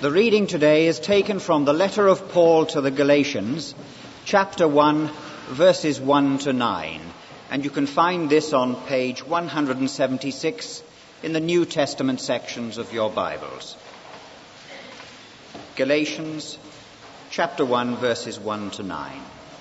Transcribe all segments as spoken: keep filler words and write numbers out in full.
The reading today is taken from the letter of Paul to the Galatians, chapter one, verses one to nine. And you can find this on page one hundred seventy-six in the New Testament sections of your Bibles. Galatians, chapter one, verses one to nine.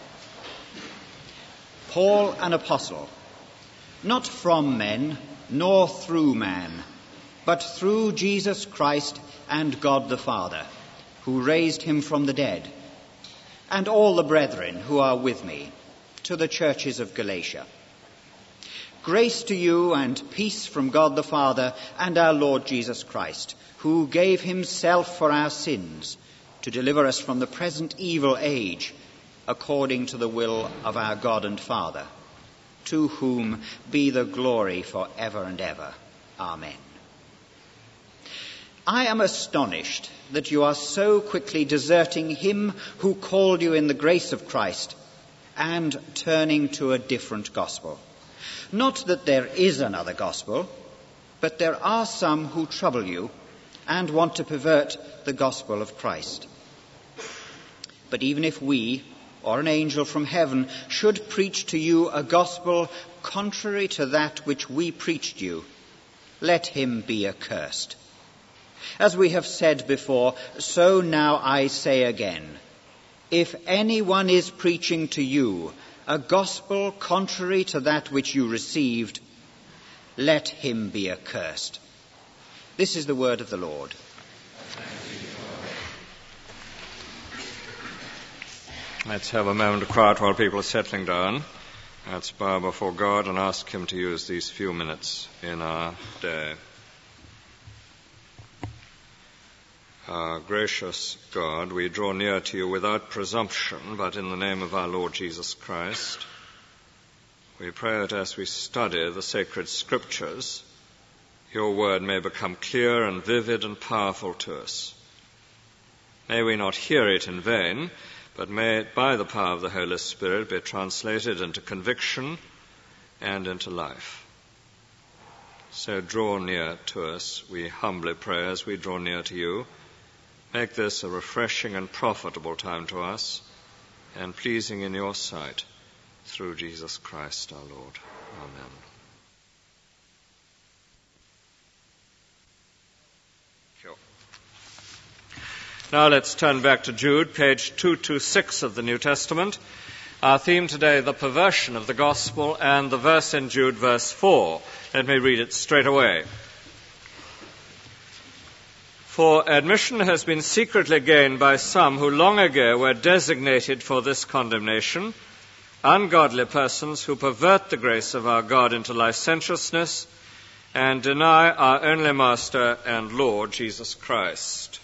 Paul, an apostle, not from men, nor through man, but through Jesus Christ and God the Father, who raised him from the dead, and all the brethren who are with me, to the churches of Galatia. Grace to you and peace from God the Father and our Lord Jesus Christ, who gave himself for our sins to deliver us from the present evil age, according to the will of our God and Father, to whom be the glory for ever and ever. Amen. I am astonished that you are so quickly deserting him who called you in the grace of Christ and turning to a different gospel. Not that there is another gospel, but there are some who trouble you and want to pervert the gospel of Christ. But even if we, or an angel from heaven, should preach to you a gospel contrary to that which we preached you, let him be accursed. As we have said before, so now I say again, if anyone is preaching to you a gospel contrary to that which you received, let him be accursed. This is the word of the Lord. Let's have a moment of quiet while people are settling down. Let's bow before God and ask him to use these few minutes in our day. Our gracious God, we draw near to you without presumption, but in the name of our Lord Jesus Christ. We pray that as we study the sacred scriptures, your word may become clear and vivid and powerful to us. May we not hear it in vain, but may it, by the power of the Holy Spirit, be translated into conviction and into life. So draw near to us, we humbly pray, as we draw near to you. Make this a refreshing and profitable time to us, and pleasing in your sight, through Jesus Christ our Lord. Amen. Now let's turn back to Jude, page two twenty-six of the New Testament. Our theme today, the perversion of the gospel, and the verse in Jude, verse four. Let me read it straight away. For admission has been secretly gained by some who long ago were designated for this condemnation, ungodly persons who pervert the grace of our God into licentiousness and deny our only Master and Lord, Jesus Christ.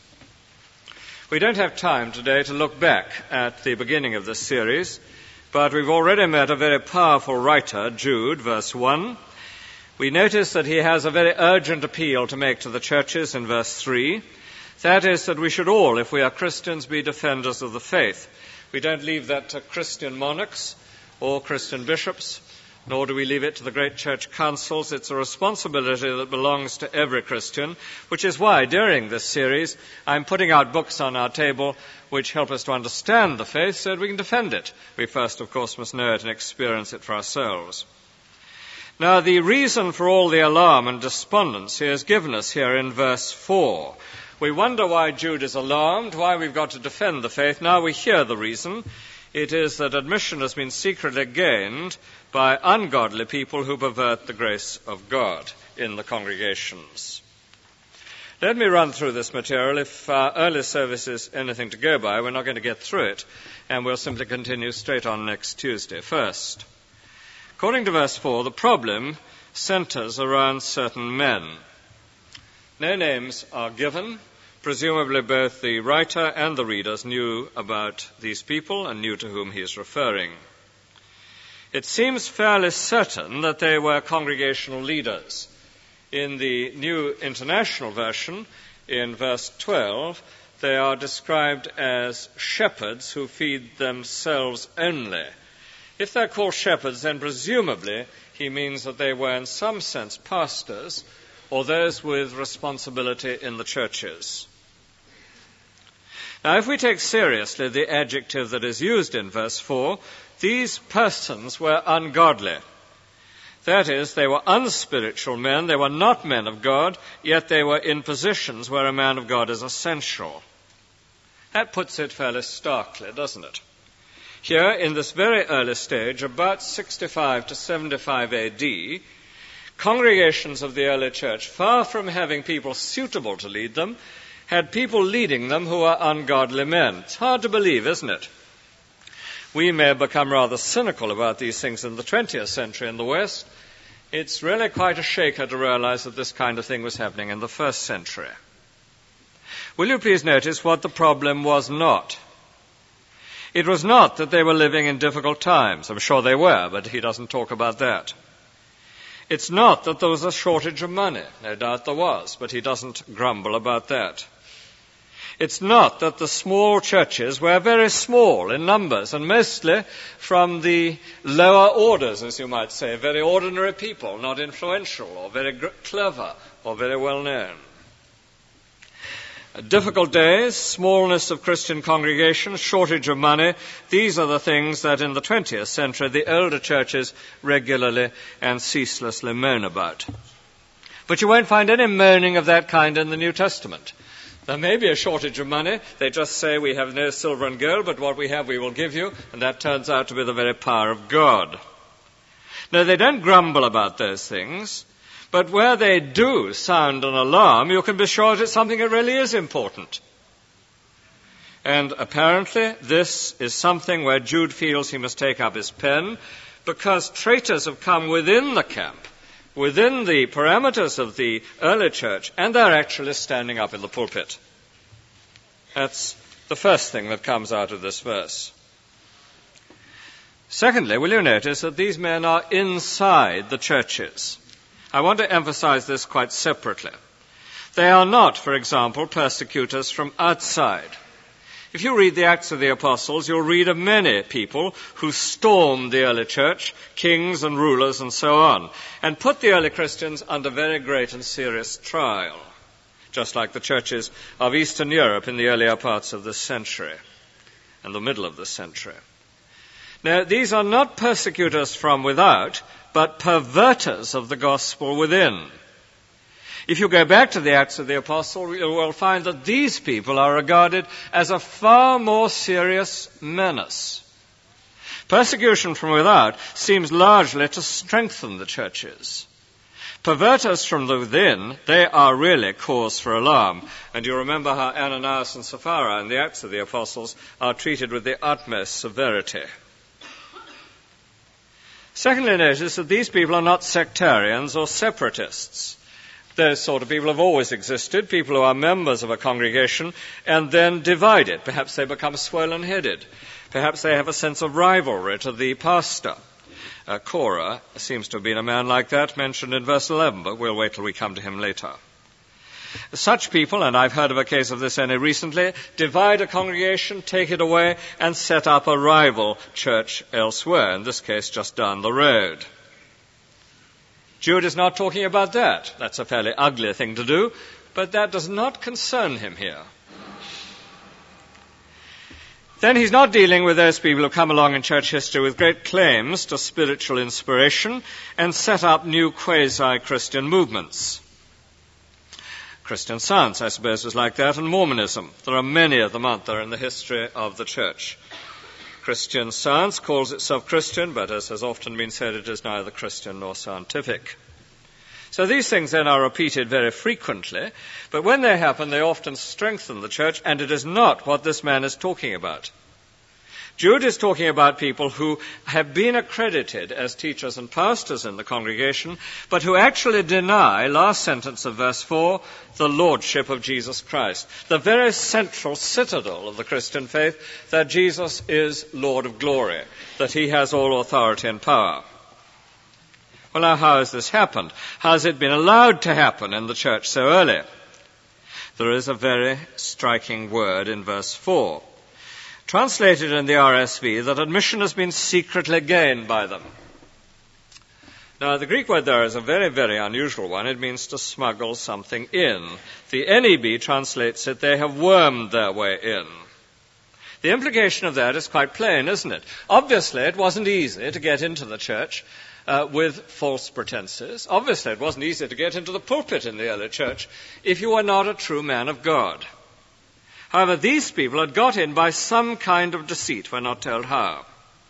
We don't have time today to look back at the beginning of this series, but we've already met a very powerful writer, Jude, verse one. We notice that he has a very urgent appeal to make to the churches in verse three. That is that we should all, if we are Christians, be defenders of the faith. We don't leave that to Christian monarchs or Christian bishops, nor do we leave it to the great church councils. It's a responsibility that belongs to every Christian, which is why during this series I'm putting out books on our table which help us to understand the faith so that we can defend it. We first, of course, must know it and experience it for ourselves. Now, the reason for all the alarm and despondency is given us here in verse four. We wonder why Jude is alarmed, why we've got to defend the faith. Now we hear the reason. It is that admission has been secretly gained by ungodly people who pervert the grace of God in the congregations. Let me run through this material. If our early service is anything to go by, we're not going to get through it, and we'll simply continue straight on next Tuesday. First, according to verse four, the problem centers around certain men. No names are given. Presumably both the writer and the readers knew about these people and knew to whom he is referring. It seems fairly certain that they were congregational leaders. In the New International Version, in verse twelve, they are described as shepherds who feed themselves only. If they're called shepherds, then presumably he means that they were in some sense pastors or those with responsibility in the churches. Now, if we take seriously the adjective that is used in verse four, these persons were ungodly. That is, they were unspiritual men, they were not men of God, yet they were in positions where a man of God is essential. That puts it fairly starkly, doesn't it? Here, in this very early stage, about sixty-five to seventy-five A D, congregations of the early church, far from having people suitable to lead them, had people leading them who were ungodly men. It's hard to believe, isn't it? We may have become rather cynical about these things in the twentieth century in the West. It's really quite a shaker to realize that this kind of thing was happening in the first century. Will you please notice what the problem was not? It was not that they were living in difficult times. I'm sure they were, but he doesn't talk about that. It's not that there was a shortage of money. No doubt there was, but he doesn't grumble about that. It's not that the small churches were very small in numbers and mostly from the lower orders, as you might say, very ordinary people, not influential or very clever or very well known. Difficult days, smallness of Christian congregations, shortage of money, these are the things that in the twentieth century the older churches regularly and ceaselessly moan about. But you won't find any moaning of that kind in the New Testament. There may be a shortage of money. They just say, we have no silver and gold, but what we have we will give you, and that turns out to be the very power of God. No, they don't grumble about those things. But where they do sound an alarm, you can be sure it's something that really is important. And apparently this is something where Jude feels he must take up his pen, because traitors have come within the camp, within the parameters of the early church, and they're actually standing up in the pulpit. That's the first thing that comes out of this verse. Secondly, will you notice that these men are inside the churches? I want to emphasize this quite separately. They are not, for example, persecutors from outside. If you read the Acts of the Apostles, you'll read of many people who stormed the early church, kings and rulers and so on, and put the early Christians under very great and serious trial, just like the churches of Eastern Europe in the earlier parts of this century and the middle of this century. Now, these are not persecutors from without, but perverters of the gospel within. If you go back to the Acts of the Apostles, you will find that these people are regarded as a far more serious menace. Persecution from without seems largely to strengthen the churches. Perverters from within, they are really cause for alarm. And you remember how Ananias and Sapphira in the Acts of the Apostles are treated with the utmost severity. Secondly, notice that these people are not sectarians or separatists. Those sort of people have always existed, people who are members of a congregation and then divided. Perhaps they become swollen-headed. Perhaps they have a sense of rivalry to the pastor. Uh, Korah seems to have been a man like that, mentioned in verse eleven, but we'll wait till we come to him later. Such people, and I've heard of a case of this only recently, divide a congregation, take it away, and set up a rival church elsewhere, in this case just down the road. Jude is not talking about that. That's a fairly ugly thing to do, but that does not concern him here. Then he's not dealing with those people who come along in church history with great claims to spiritual inspiration and set up new quasi-Christian movements. Christian Science, I suppose, was like that, and Mormonism. There are many of them out there in the history of the church. Christian Science calls itself Christian, but as has often been said, it is neither Christian nor scientific. So these things then are repeated very frequently, but when they happen, they often strengthen the church, and it is not what this man is talking about. Jude is talking about people who have been accredited as teachers and pastors in the congregation, but who actually deny, last sentence of verse four, the lordship of Jesus Christ, the very central citadel of the Christian faith, that Jesus is Lord of glory, that he has all authority and power. Well, now, how has this happened? How has it been allowed to happen in the church so early? There is a very striking word in verse four. Translated in the R S V, that admission has been secretly gained by them. Now, the Greek word there is a very, very unusual one. It means to smuggle something in. The N E B translates it, they have wormed their way in. The implication of that is quite plain, isn't it? Obviously, it wasn't easy to get into the church uh, with false pretenses. Obviously, it wasn't easy to get into the pulpit in the early church if you were not a true man of God. However, these people had got in by some kind of deceit. We're not told how.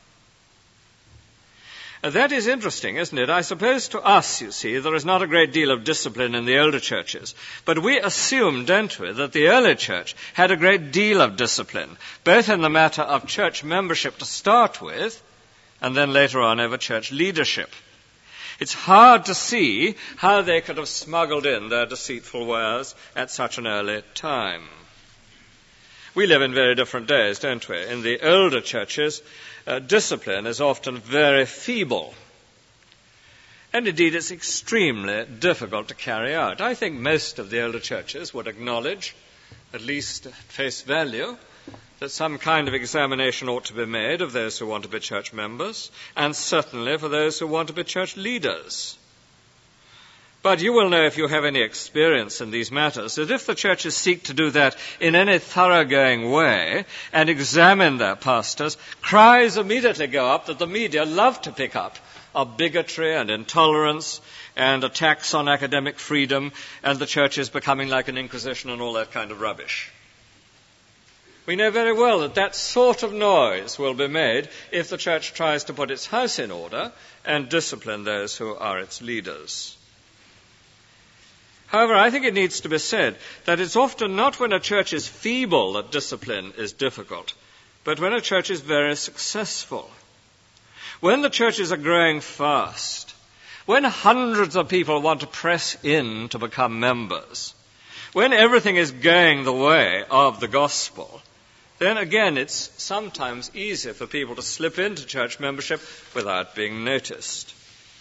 That is interesting, isn't it? I suppose to us, you see, there is not a great deal of discipline in the older churches. But we assume, don't we, that the early church had a great deal of discipline, both in the matter of church membership to start with, and then later on over church leadership. It's hard to see how they could have smuggled in their deceitful wares at such an early time. We live in very different days, don't we? In the older churches, uh, discipline is often very feeble. And indeed, it's extremely difficult to carry out. I think most of the older churches would acknowledge, at least at face value, that some kind of examination ought to be made of those who want to be church members, and certainly for those who want to be church leaders. But you will know, if you have any experience in these matters, that if the churches seek to do that in any thoroughgoing way and examine their pastors, cries immediately go up that the media love to pick up of bigotry and intolerance and attacks on academic freedom, and the church is becoming like an inquisition and all that kind of rubbish. We know very well that that sort of noise will be made if the church tries to put its house in order and discipline those who are its leaders. However, I think it needs to be said that it's often not when a church is feeble that discipline is difficult, but when a church is very successful. When the churches are growing fast, when hundreds of people want to press in to become members, when everything is going the way of the gospel, then again it's sometimes easier for people to slip into church membership without being noticed.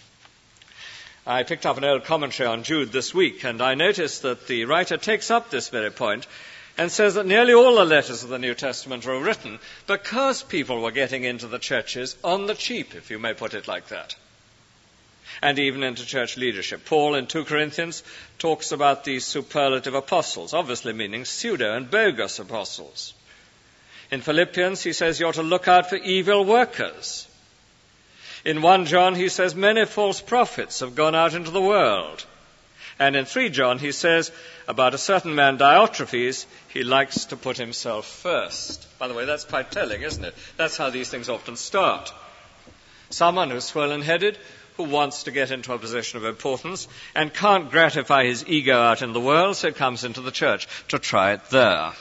I picked up an old commentary on Jude this week, and I noticed that the writer takes up this very point and says that nearly all the letters of the New Testament were written because people were getting into the churches on the cheap, if you may put it like that, and even into church leadership. Paul in Second Corinthians talks about these superlative apostles, obviously meaning pseudo and bogus apostles. In Philippians, he says you're to look out for evil workers. In First John, he says many false prophets have gone out into the world. And in Third John, he says about a certain man, Diotrephes, he likes to put himself first. By the way, that's quite telling, isn't it? That's how these things often start. Someone who's swollen-headed, who wants to get into a position of importance and can't gratify his ego out in the world, so comes into the church to try it there.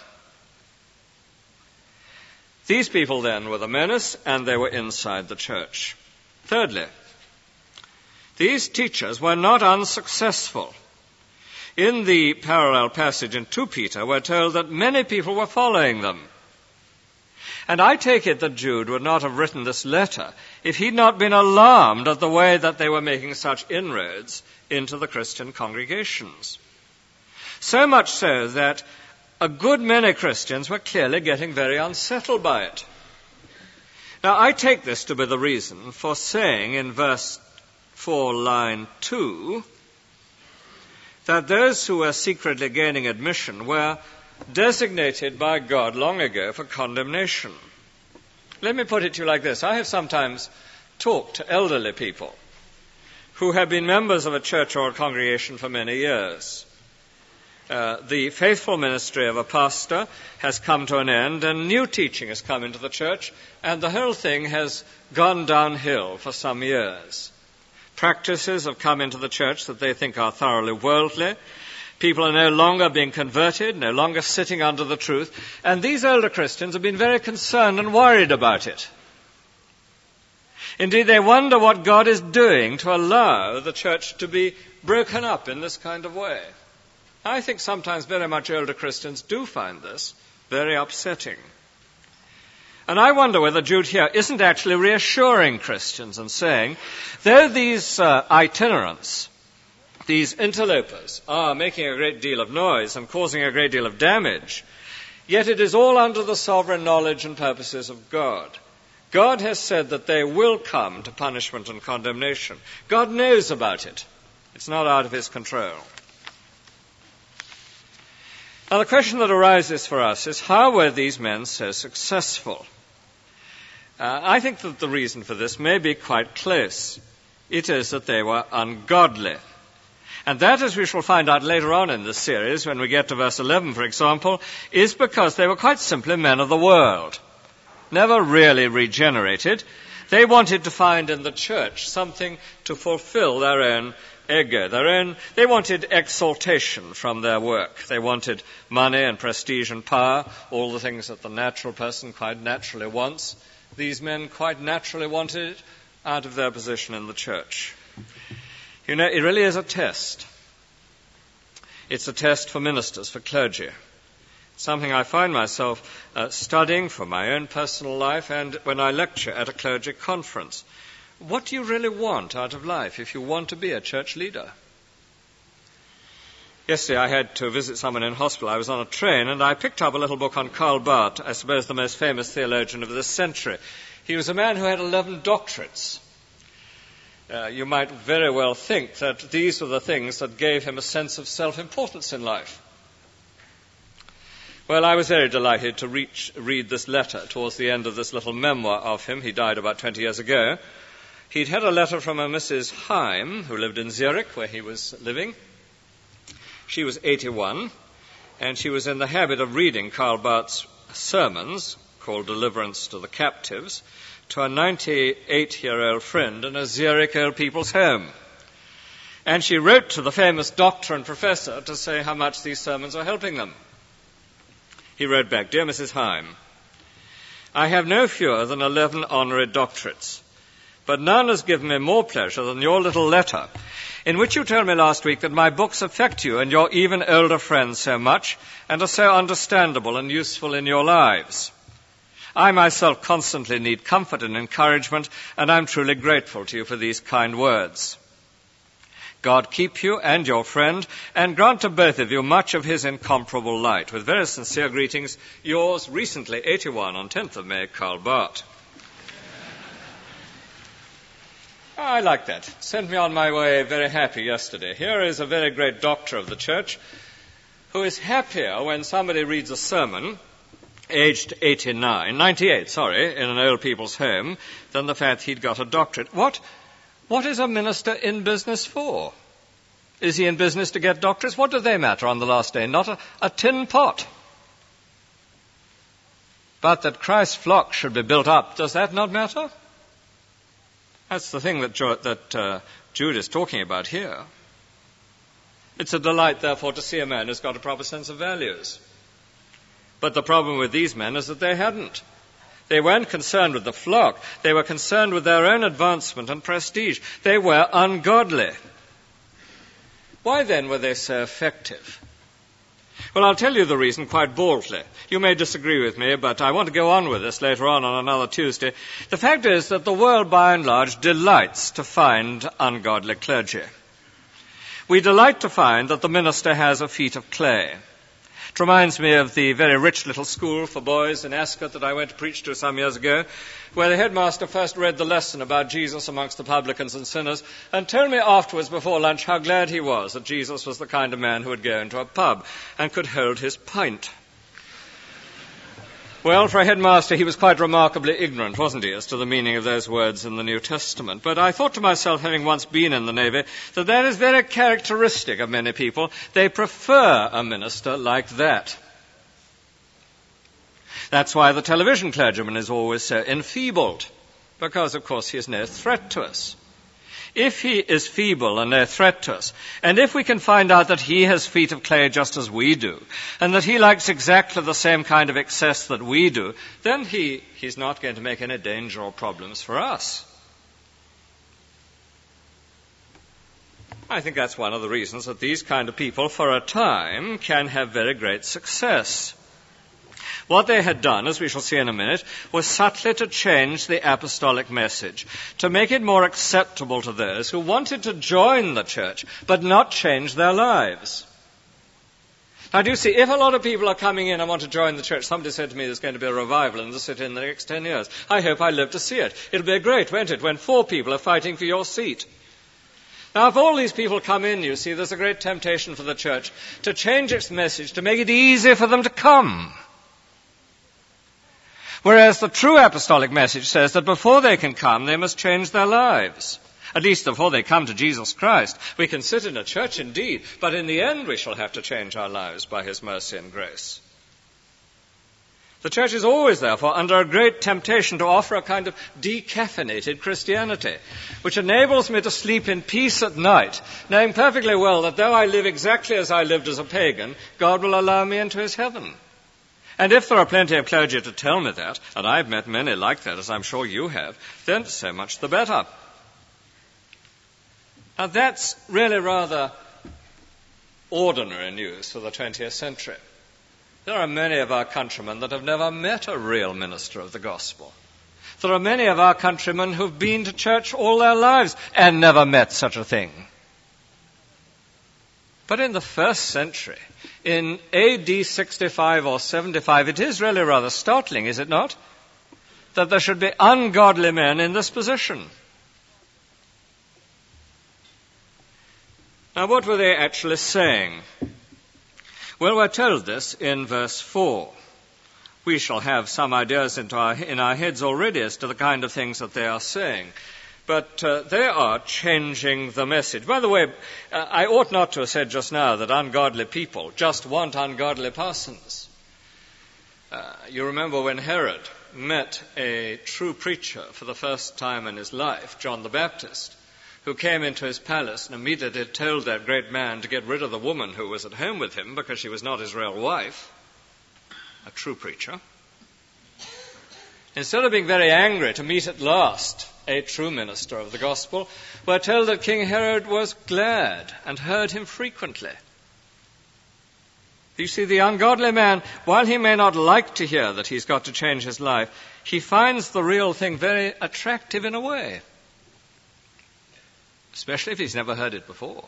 These people then were the menace, and they were inside the church. Thirdly, these teachers were not unsuccessful. In the parallel passage in Second Peter, we're told that many people were following them. And I take it that Jude would not have written this letter if he'd not been alarmed at the way that they were making such inroads into the Christian congregations. So much so that a good many Christians were clearly getting very unsettled by it. Now, I take this to be the reason for saying in verse four, line two, that those who were secretly gaining admission were designated by God long ago for condemnation. Let me put it to you like this. I have sometimes talked to elderly people who have been members of a church or a congregation for many years. Uh, the faithful ministry of a pastor has come to an end, and new teaching has come into the church, and the whole thing has gone downhill for some years. Practices have come into the church that they think are thoroughly worldly. People are no longer being converted, no longer sitting under the truth, and these older Christians have been very concerned and worried about it. Indeed, they wonder what God is doing to allow the church to be broken up in this kind of way. I think sometimes very much older Christians do find this very upsetting. And I wonder whether Jude here isn't actually reassuring Christians and saying, though these uh, itinerants, these interlopers, are making a great deal of noise and causing a great deal of damage, yet it is all under the sovereign knowledge and purposes of God. God has said that they will come to punishment and condemnation. God knows about it. It's not out of his control. Now, the question that arises for us is, how were these men so successful? Uh, I think that the reason for this may be quite close. It is that they were ungodly. And that, as we shall find out later on in this series, when we get to verse eleven, for example, is because they were quite simply men of the world, never really regenerated. They wanted to find in the church something to fulfill their own ego, their own, they wanted exaltation from their work. They wanted money and prestige and power, all the things that the natural person quite naturally wants. These men quite naturally wanted it out of their position in the church. You know, it really is a test. It's a test for ministers, for clergy. Something I find myself uh, studying for my own personal life and when I lecture at a clergy conference. What do you really want out of life if you want to be a church leader? Yesterday I had to visit someone in hospital. I was on a train and I picked up a little book on Karl Barth, I suppose the most famous theologian of this century. He was a man who had eleven doctorates. Uh, you might very well think that these were the things that gave him a sense of self-importance in life. Well, I was very delighted to reach, read this letter towards the end of this little memoir of him. He died about twenty years ago. He'd had a letter from a Missus Heim, who lived in Zurich, where he was living. She was eighty-one, and she was in the habit of reading Karl Barth's sermons, called Deliverance to the Captives, to a ninety-eight-year-old friend in a Zurich old people's home. And she wrote to the famous doctor and professor to say how much these sermons are helping them. He wrote back, "Dear Missus Heim, I have no fewer than eleven honorary doctorates, but none has given me more pleasure than your little letter, in which you told me last week that my books affect you and your even older friends so much and are so understandable and useful in your lives. I myself constantly need comfort and encouragement, and I'm truly grateful to you for these kind words. God keep you and your friend, and grant to both of you much of his incomparable light. With very sincere greetings, yours, recently eighty-one, on tenth of May, Karl Barth." I like that. Sent me on my way very happy yesterday. Here is a very great doctor of the church who is happier when somebody reads a sermon, aged eighty-nine, ninety-eight, sorry, in an old people's home, than the fact he'd got a doctorate. What, what is a minister in business for? Is he in business to get doctorates? What do they matter on the last day? Not a, a tin pot. But that Christ's flock should be built up, does that not matter? That's the thing that, jo- that uh, Jude is talking about here. It's a delight, therefore, to see a man who's got a proper sense of values. But the problem with these men is that they hadn't. They weren't concerned with the flock. They were concerned with their own advancement and prestige. They were ungodly. Why then were they so effective? Well, I'll tell you the reason quite baldly. You may disagree with me, but I want to go on with this later on on another Tuesday. The fact is that the world, by and large, delights to find ungodly clergy. We delight to find that the minister has a feet of clay. It reminds me of the very rich little school for boys in Ascot that I went to preach to some years ago, where the headmaster first read the lesson about Jesus amongst the publicans and sinners and told me afterwards before lunch how glad he was that Jesus was the kind of man who would go into a pub and could hold his pint. Well, for a headmaster, he was quite remarkably ignorant, wasn't he, as to the meaning of those words in the New Testament. But I thought to myself, having once been in the Navy, that that is very characteristic of many people. They prefer a minister like that. That's why the television clergyman is always so enfeebled, because, of course, he is no threat to us. If he is feeble and no threat to us, and if we can find out that he has feet of clay just as we do, and that he likes exactly the same kind of excess that we do, then he, he's not going to make any danger or problems for us. I think that's one of the reasons that these kind of people, for a time, can have very great success. What they had done, as we shall see in a minute, was subtly to change the apostolic message, to make it more acceptable to those who wanted to join the church, but not change their lives. Now, do you see, if a lot of people are coming in and want to join the church, somebody said to me there's going to be a revival in the city in the next ten years. I hope I live to see it. It'll be great, won't it, when four people are fighting for your seat. Now, if all these people come in, you see, there's a great temptation for the church to change its message to make it easier for them to come. Whereas the true apostolic message says that before they can come, they must change their lives. At least before they come to Jesus Christ. We can sit in a church indeed, but in the end we shall have to change our lives by his mercy and grace. The church is always, therefore, under a great temptation to offer a kind of decaffeinated Christianity, which enables me to sleep in peace at night, knowing perfectly well that though I live exactly as I lived as a pagan, God will allow me into his heaven. And if there are plenty of clergy to tell me that, and I've met many like that, as I'm sure you have, then so much the better. Now that's really rather ordinary news for the twentieth century. There are many of our countrymen that have never met a real minister of the gospel. There are many of our countrymen who've been to church all their lives and never met such a thing. But in the first century, in A D sixty-five or seventy-five, it is really rather startling, is it not, that there should be ungodly men in this position. Now, what were they actually saying? Well, we're told this in verse four. We shall have some ideas into our, in our heads already as to the kind of things that they are saying. But uh, they are changing the message. By the way, uh, I ought not to have said just now that ungodly people just want ungodly parsons. Uh, you remember when Herod met a true preacher for the first time in his life, John the Baptist, who came into his palace and immediately told that great man to get rid of the woman who was at home with him because she was not his real wife, a true preacher. Instead of being very angry to meet at last a true minister of the gospel, we're told that King Herod was glad and heard him frequently. You see, the ungodly man, while he may not like to hear that he's got to change his life, he finds the real thing very attractive in a way. Especially if he's never heard it before.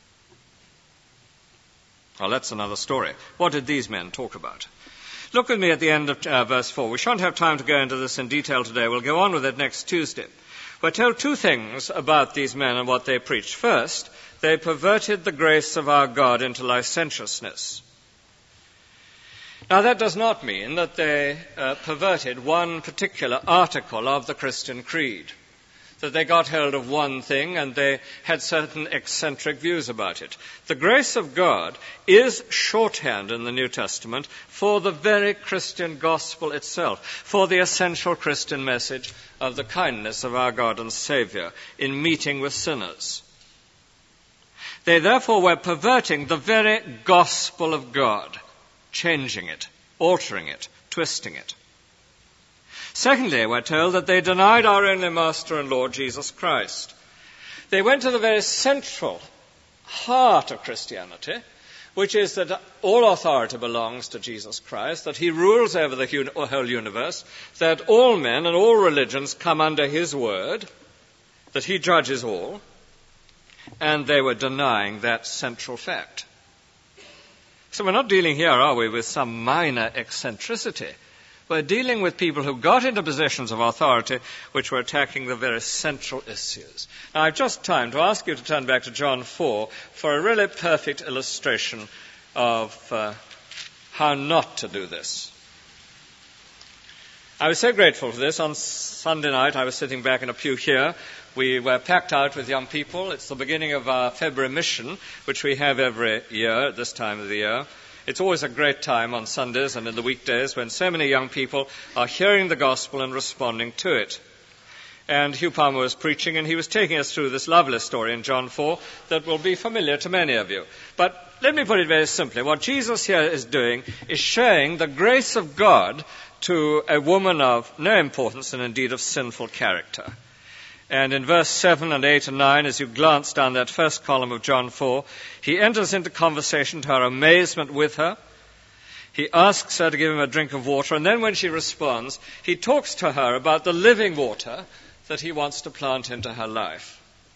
Well, that's another story. What did these men talk about? Look with me at the end of uh, verse four. We shan't have time to go into this in detail today. We'll go on with it next Tuesday. We're told two things about these men and what they preached. First, they perverted the grace of our God into licentiousness. Now, that does not mean that they uh, perverted one particular article of the Christian creed, that they got hold of one thing and they had certain eccentric views about it. The grace of God is shorthand in the New Testament for the very Christian gospel itself, for the essential Christian message of the kindness of our God and Savior in meeting with sinners. They therefore were perverting the very gospel of God, changing it, altering it, twisting it. Secondly, we're told that they denied our only Master and Lord Jesus Christ. They went to the very central heart of Christianity, which is that all authority belongs to Jesus Christ, that he rules over the whole universe, that all men and all religions come under his word, that he judges all, and they were denying that central fact. So we're not dealing here, are we, with some minor eccentricity. We're dealing with people who got into positions of authority which were attacking the very central issues. Now, I've just time to ask you to turn back to John four for a really perfect illustration of uh, how not to do this. I was so grateful for this. On Sunday night, I was sitting back in a pew here. We were packed out with young people. It's the beginning of our February mission, which we have every year at this time of the year. It's always a great time on Sundays and in the weekdays when so many young people are hearing the gospel and responding to it. And Hugh Palmer was preaching, and he was taking us through this lovely story in John four that will be familiar to many of you. But let me put it very simply. What Jesus here is doing is showing the grace of God to a woman of no importance and indeed of sinful character. And in verse seven and eight and nine, as you glance down that first column of John four, he enters into conversation to her amazement with her. He asks her to give him a drink of water, and then when she responds, he talks to her about the living water that he wants to plant into her life.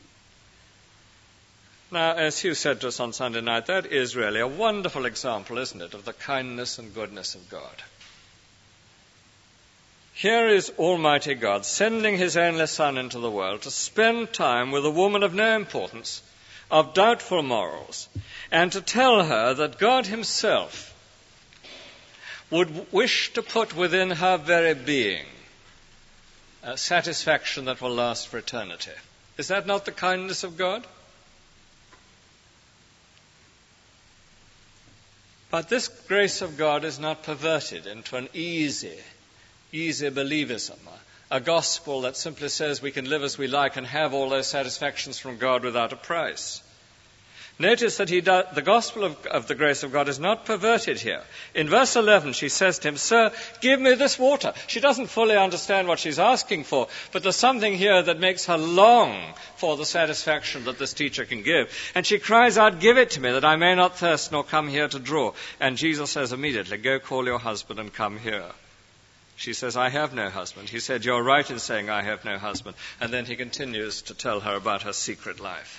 Now, as Hugh said to us on Sunday night, that is really a wonderful example, isn't it, of the kindness and goodness of God. Here is Almighty God sending his only Son into the world to spend time with a woman of no importance of doubtful morals, and to tell her that God himself would wish to put within her very being a satisfaction that will last for eternity. Is that not the kindness of God? But this grace of God is not perverted into an easy, easy believism, a gospel that simply says we can live as we like and have all those satisfactions from God without a price. Notice that he do, the gospel of, of the grace of God is not perverted here. In verse eleven, she says to him, "Sir, give me this water." She doesn't fully understand what she's asking for, but there's something here that makes her long for the satisfaction that this teacher can give. And she cries out, "Give it to me, that I may not thirst nor come here to draw." And Jesus says immediately, "Go call your husband and come here." She says, "I have no husband." He said, "You're right in saying I have no husband." And then he continues to tell her about her secret life.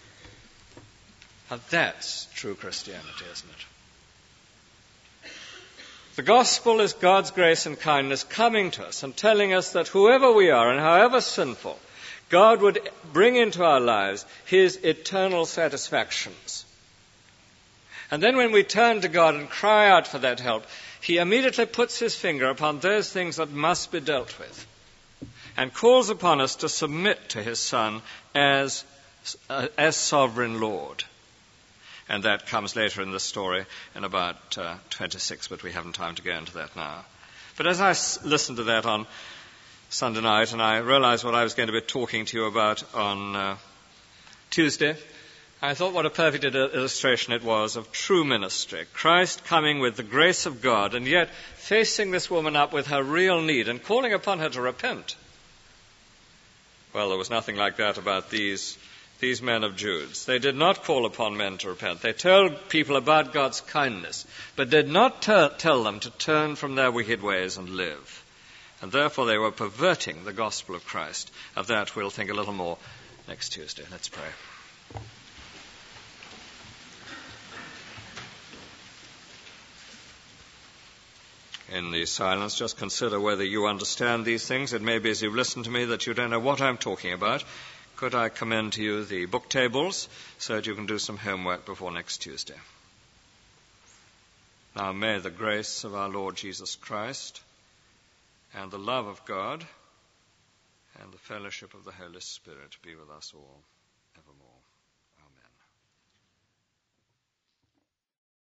Now that's true Christianity, isn't it? The gospel is God's grace and kindness coming to us and telling us that whoever we are and however sinful, God would bring into our lives his eternal satisfactions. And then when we turn to God and cry out for that help, he immediately puts his finger upon those things that must be dealt with and calls upon us to submit to his Son as, uh, as sovereign Lord. And that comes later in the story in about uh, twenty-six, but we haven't time to go into that now. But as I s- listened to that on Sunday night, and I realized what I was going to be talking to you about on uh, Tuesday, I thought what a perfect il- illustration it was of true ministry. Christ coming with the grace of God, and yet facing this woman up with her real need and calling upon her to repent. Well, there was nothing like that about these These men of Judes. They did not call upon men to repent. They told people about God's kindness, but did not ter- tell them to turn from their wicked ways and live. And therefore they were perverting the gospel of Christ. Of that we'll think a little more next Tuesday. Let's pray. In the silence, just consider whether you understand these things. It may be as you've listened to me that you don't know what I'm talking about. Could I commend to you the book tables so that you can do some homework before next Tuesday? Now may the grace of our Lord Jesus Christ and the love of God and the fellowship of the Holy Spirit be with us all.